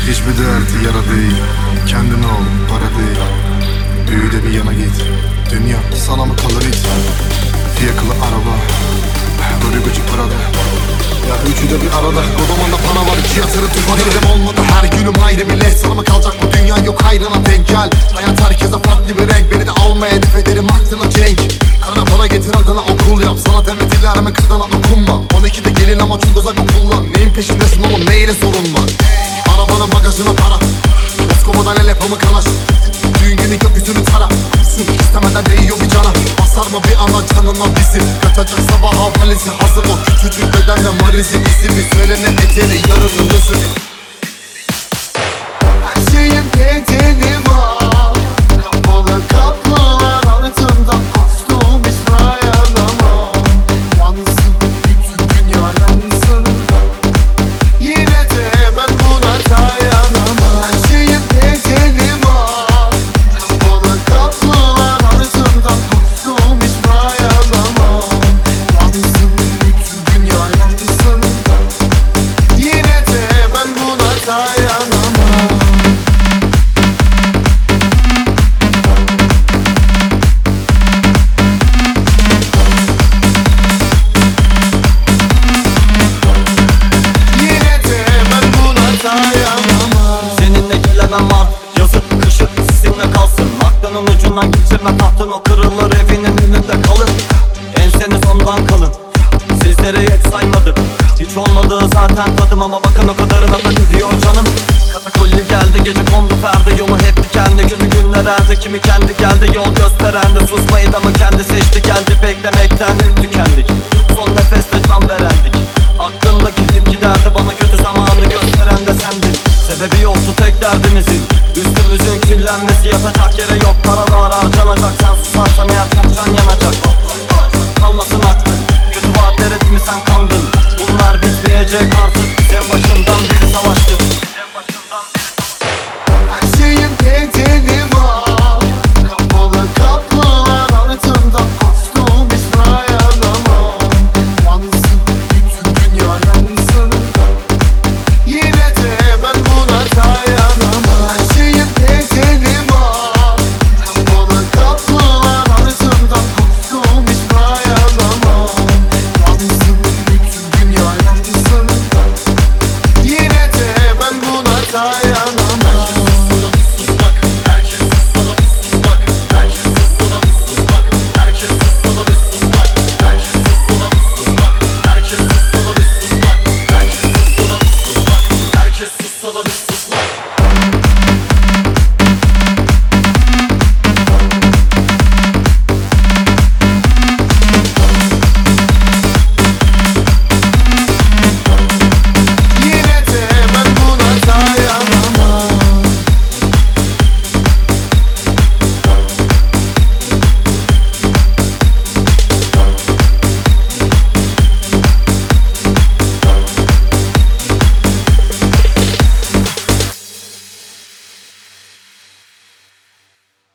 Hiçbir derdi yara değil, kendin ol para değil. Büyü de bir yana git, dünya sana mı kalır it? Fiyakalı araba, böyle gıcık parada. Ya üçü de bir arada, odamanda para var, iki yatırı tutmadı. Elim olmadı, her günüm ayrı bir leş. Sana mı kalacak bu dünya, yok hayrına denk gel. Hayat herkese farklı bir renk, beni de almaya hedef ederim aklına cenk. Kara para getir adına okul yap, sanat emretilerime kırdana dokunma. 12'de gelin ama çok uzak okullan. Neyin peşindesin oğlum, neyle sorun var? Arabanın bagajına para, Moskova'dan el yapımı kalaş. Düğün günü gökyüzünü tara, sırf istemeden değiyor bir cana. Basar mı bir ana canına bizi, kaçacak sabah havalisi. Hazır ol küçücük bedenle Mariz'in ismi, söylene eteri yarının hızı. Her şeyin bedeli var, kapalı kapılar altında postum hiç dayanamam. Yansın bütün dünya yansın, yine de ben buna dayanamam. Her şeyin bedeli var, kapalı kapılar altında postum hiç dayanamam. Yansın bütün dünya yansın, yine de ben buna dayanamam. Seninle gelemem artık yazıp kışıp sizinle kalsın. Aklının ucundan geçirme tahtın, o kırılır evinin önünde kalır. Enseniz ondan kalın, sizleri hiç saymadım. Hiç olmadığı zaten tadım ama bakın o kadarına da diyor canım. Katakulli geldi, gece kondu perde, yolu hep dikenli. Kötü günler erdi, kimi kendi geldi yol gösterende. Susmayı da mı kendi seçti, geldi beklemekten tükendik. Son nefeste can verendik, aklımda gidip giderdi, bana kötü zamanı gösteren de sendin. Sebebi yoktu tek derdimizin, üstümüzün kirlenmesi. Yatacak yere yok, paralar harcanacak. Sen susarsan eğer çok can yanacak. Kalmasın aklın, kötü vaatlere mi sen kandın? Bunlar bitmeyecek artık.